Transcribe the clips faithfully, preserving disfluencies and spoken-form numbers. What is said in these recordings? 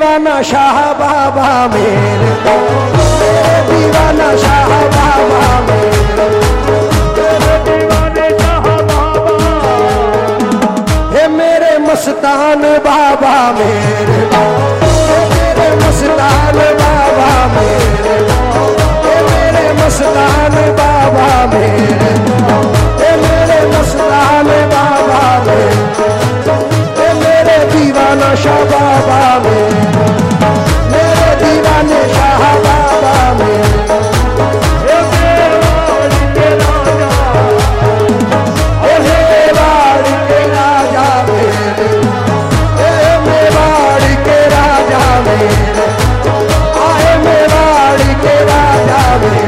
दीवाना शाह बाबा मेरे, मेरे दीवाना शाह बाबा मेरे, मेरे दीवाने शाह बाबा, हे मेरे मस्तान बाबा मेरे, हे मेरे मस्तान बाबा मेरे, हे मेरे मस्तान बाबा मेरे, हे मेरे मस्तान बाबा मेरे, हे मेरे दीवाना शाह बाबा मेरे, मेरे दीवाने शाह बाबा मेरे, हे मेवाड़ के राजा, हे मेवाड़ के राजा मेरे, हे मेवाड़ के राजा मेरे, आए मेवाड़ के राजा मेरे,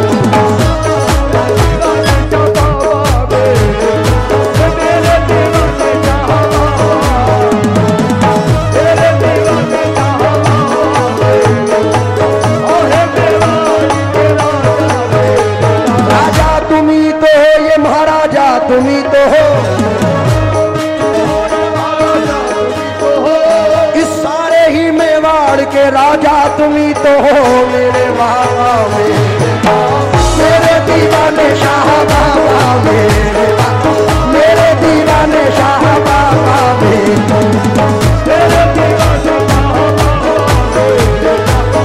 तुम्ही तो हो, इस सारे ही मेवाड़ के राजा तुम्ही तो हो मेरे बाबा मेरे, मेरे दीवाने शाह बाबा मेरे, मेरे दीवाने शाह बाबा मेरे, मेरे दीवाने शाह बाबा मेरे,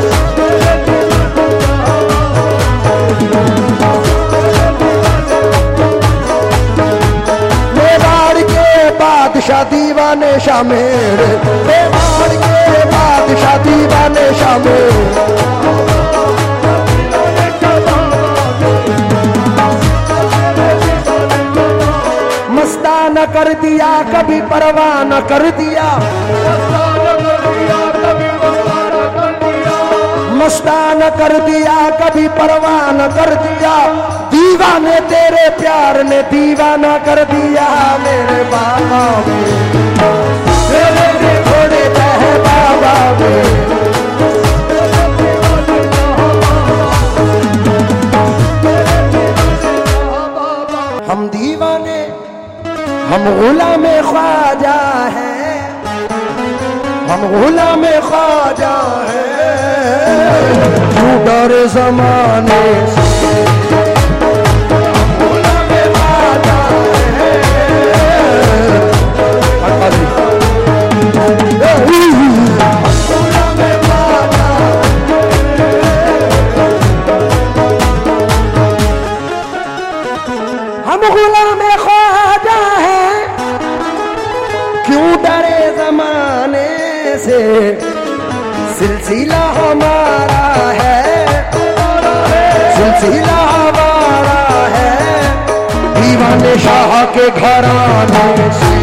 बादशाह दीवाने शाह मेरे, मेवाड़ के बादशाह दीवाने शाह मेरे, मस्ताना कर दिया कभी परवाह न कर दिया, मस्ताना कर दिया कभी परवाह न कर दिया, दीवाने तेरे प्यार ने दीवाना कर दिया मेरे बाबा मेरे, मेरे घोड़े बह बाबा मेरे, हम दीवाने हम गुलामे ख्वाजा हैं, हम गुलामे ख्वाजा हैं, तू डर जमाने से हम गुलाम ख्वाजा हैं, क्यों डरे जमाने से, सिलसिला हमारा है, सिलसिला हमारा है, दीवाने शाह के घराने से,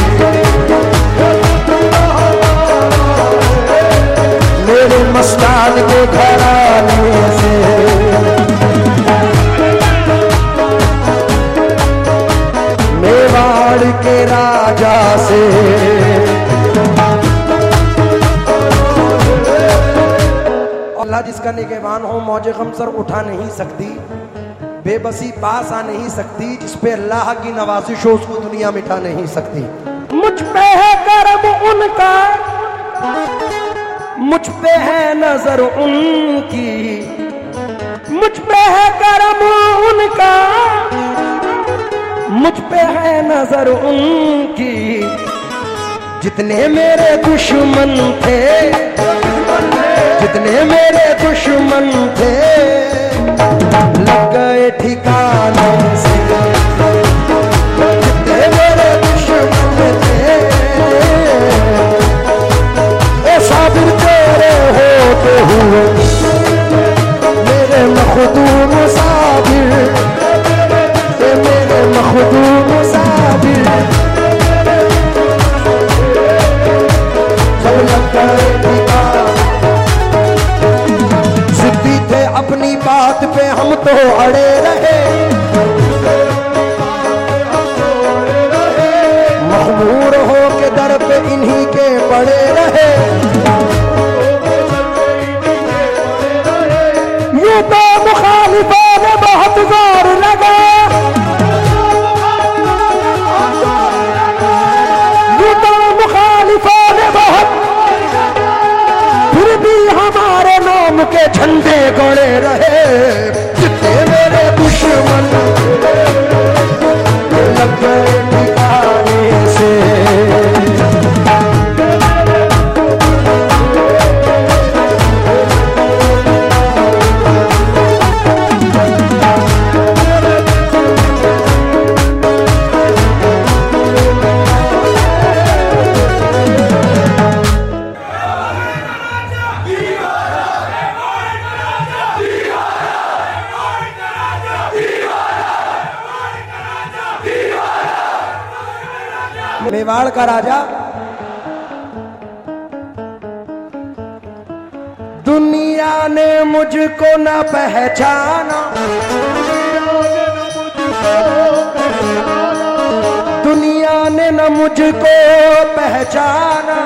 मेरे मस्तान के घराने से, मेवाड़ के राजा से, अल्लाह जिसका निगहबान हो मौजे गम सर उठा नहीं सकती, बेबसी पास आ नहीं सकती, जिस पे अल्लाह की नवाजिश हो उसको दुनिया मिटा नहीं सकती। मुझ पे है करम उनका, मुझ पे है नजर उनकी, मुझ पे है करम उनका, मुझ पे है नजर उनकी, जितने मेरे दुश्मन थे, जितने मेरे दुश्मन थे, लग गए ठिकाने से, जितने मेरे दुश्मन थे, ए साबिर तेरे होते हुए, मेरे मखदूम साबिर, मेरे मखदूम साबिर, सब लग गए ठिकाने, जिद्दी थे अपनी बात पे हम तो अड़े रहे, मखमूर हो के दर पे इन्हीं के पड़े रहे, ये तो मुखालिफों ने बहुत जोर लगा, ये तो मुखालिफों ने बहुत पड़े रहे जितने मेरे दुश्मन लग गए ठिकाने से। मेवाड़ का राजा दुनिया ने मुझको न पहचाना, दुनिया ने न मुझको पहचाना,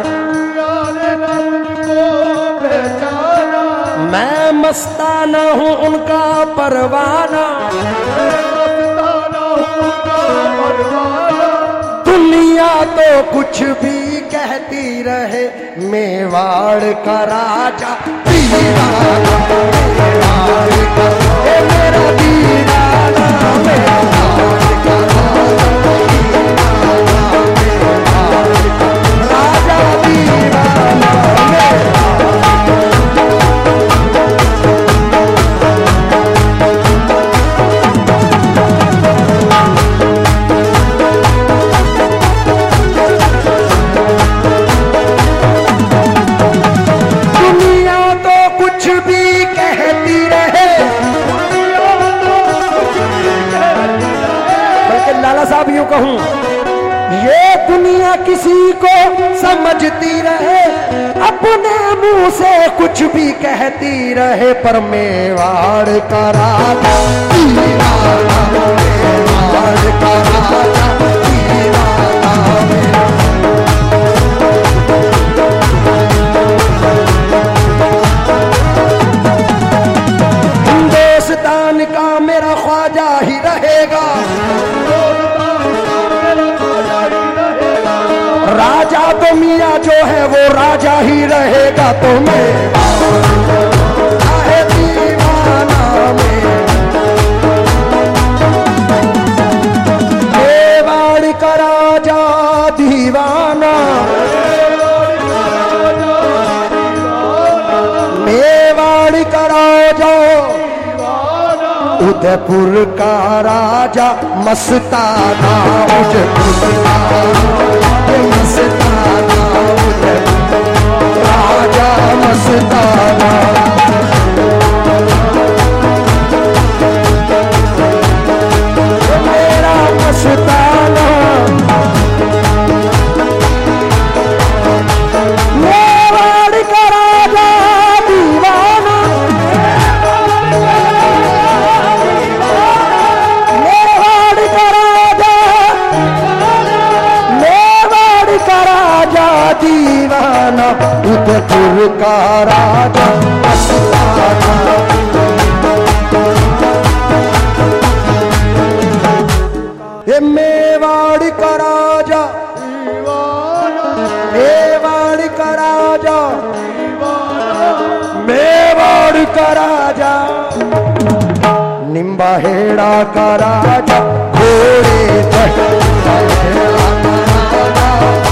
मैं मस्ताना हूँ उनका परवाना। दुनिया तो कुछ भी कहती रहे मेवाड़ का राजा दीवाना, मेवाड़ का ए मेरा दीवाना, मेवाड़ का राजा दीवाना, मेवाड़ का राजा दीवाना, साहब यूं कहूं ये दुनिया किसी को समझती रहे, अपने मुंह से कुछ भी कहती रहे, पर मेवाड़ का राजा दीवाना, मेवाड़ का राजा दीवाना। हिंदुस्तान का मेरा ख्वाजा ही रहेगा, राजा तो मियाँ जो है वो राजा ही रहेगा। तो मैं है दीवाना में मेवाड़ का राजा दीवाना, मेवाड़ का राजा उदयपुर का राजा मस्ताना, उदयपुर का मस्ताना, राजा मस्ताना। मेरा मस्ताना मेवाड़ का राजा दीवाना, मेवाड़ का राजा, मेवाड़ का राजा दीवाना, उदयपुर का राजा मस्ताना। ये मेवाड़ का राजा दीवाना, मेवाड़ का राजा दीवाना, मेवाड़ का राजा, निम्बाहेड़ा का राजा, घोड़े दहेड़ा का राजा,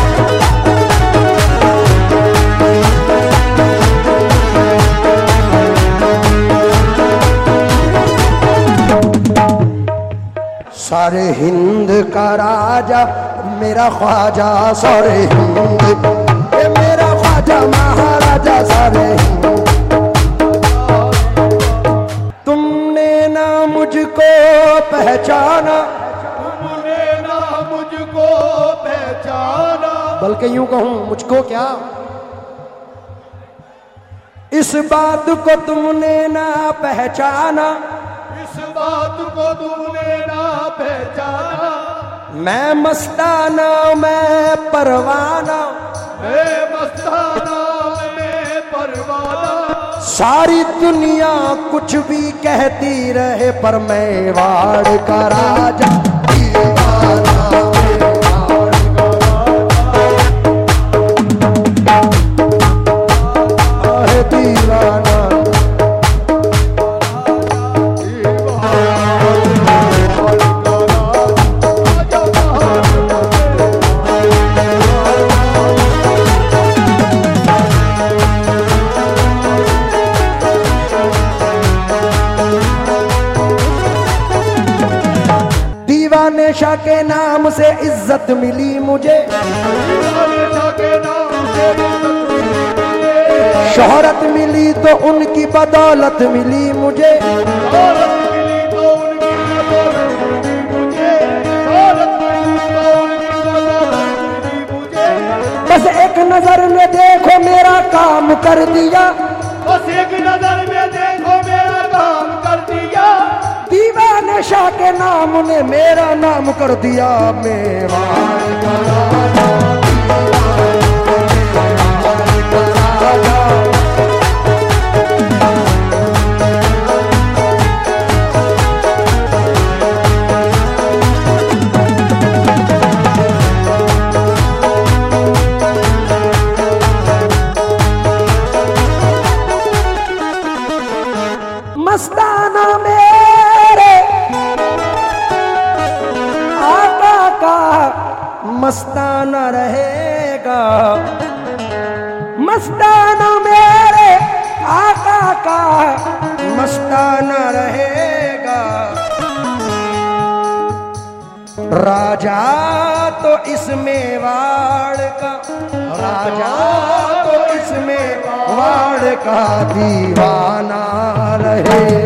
सारे हिंद का राजा मेरा ख्वाजा, सारे हिंद ये मेरा ख्वाजा महाराजा, सारे हिंद। तुमने ना मुझको पहचाना, तुमने ना मुझको पहचाना, बल्कि यूं कहूं मुझको क्या, इस बात को तुमने ना पहचाना, इस बात को तुमने ना पहचाना, मैं मस्ताना मैं परवाना, मैं मस्ताना मैं परवाना। सारी दुनिया कुछ भी कहती रहे, पर मेवाड़ का राजा दीवाना, मेवाड़ का राजा है दीवाना। इज्जत मिली मुझे, दीवाने शाह के नाम से इज्जत मिली मुझे, शोहरत मिली तो उनकी बदौलत मिली मुझे, शोहरत मिली तो उनकी बदौलत मिली मुझे, शोहरत मिली तो उनकी बदौलत मिली मुझे। बस एक नजर में देखो मेरा काम कर दिया, बस एक नजर में देखो मेरा काम कर दिया, दीवाने शाह के नाम ने मेरा नाम कर दिया। मेवाड़ का राजा, मेवाड़ का राजा, मस्ताना मेरे आका का मस्ताना रहेगा, मस्ताना मेरे आका का मस्ताना रहेगा। राजा तो इस मेवाड़ का, राजा तो इस मेवाड़ का दीवाना रहे।